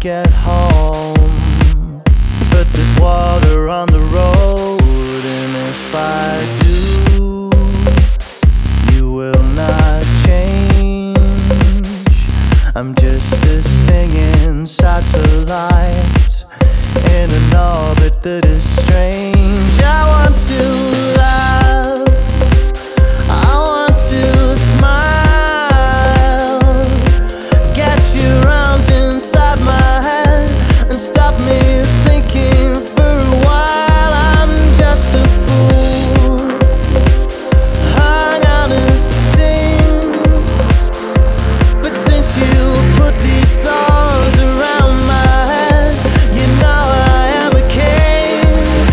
get home, but there's water on the road, and if I do, you will not change. I'm just a singing satellite in an orbit that is strange. I want to laugh, I want to smile, get you round inside my head and stop me thinking for a while. I'm just a fool, hung on a sting, but since you put these thorns around my head, you know I am a king,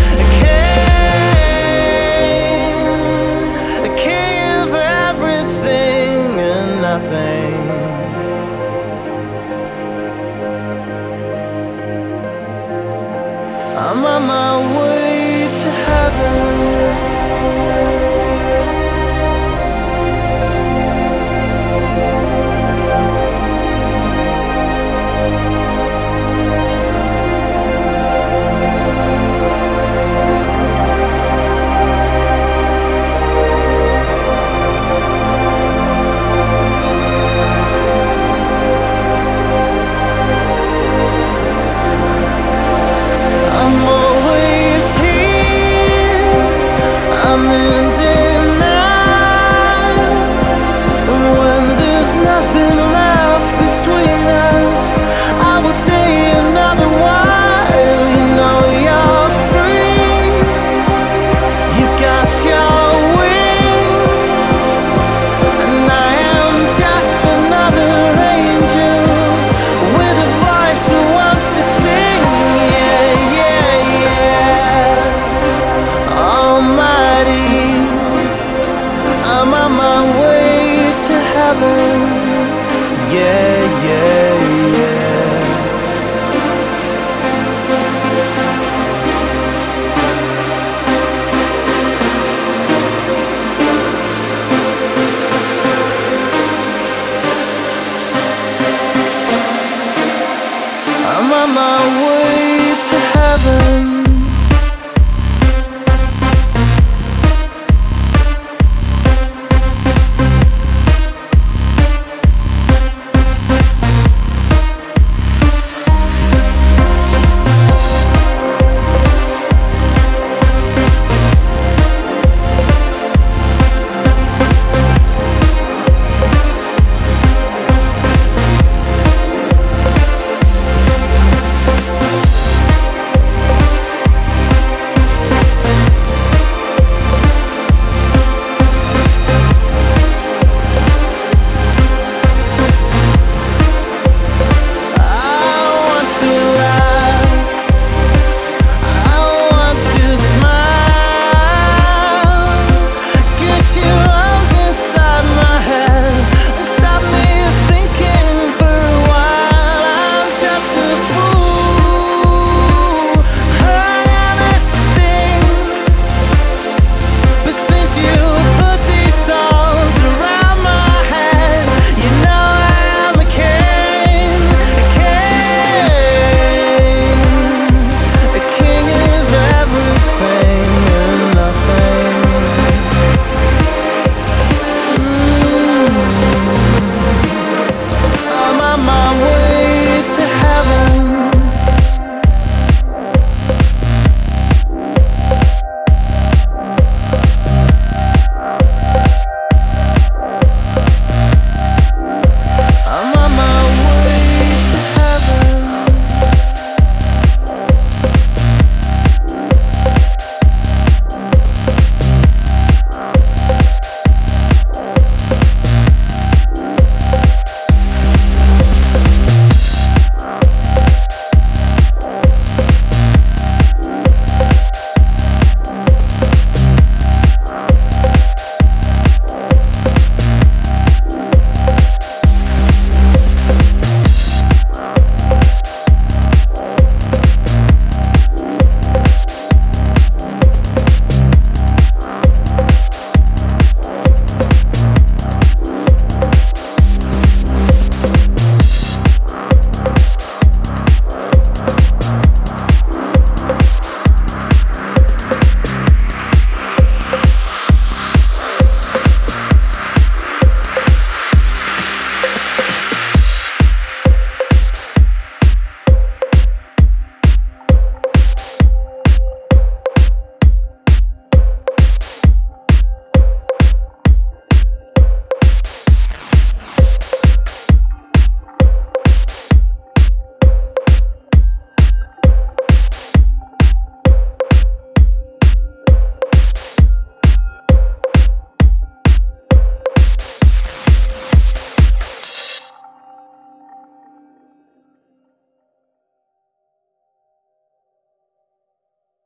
a king for everything and nothing. I'm on my way to heaven. I'm always here, I'm in denial. When there's nothing left between us, I will stay another while. You know you're free, you've got your wings, and I am just another angel with a voice who wants to sing. Yeah, yeah, yeah. Almighty, I'm on my way to heaven. Yeah, yeah, yeah. I'm on my way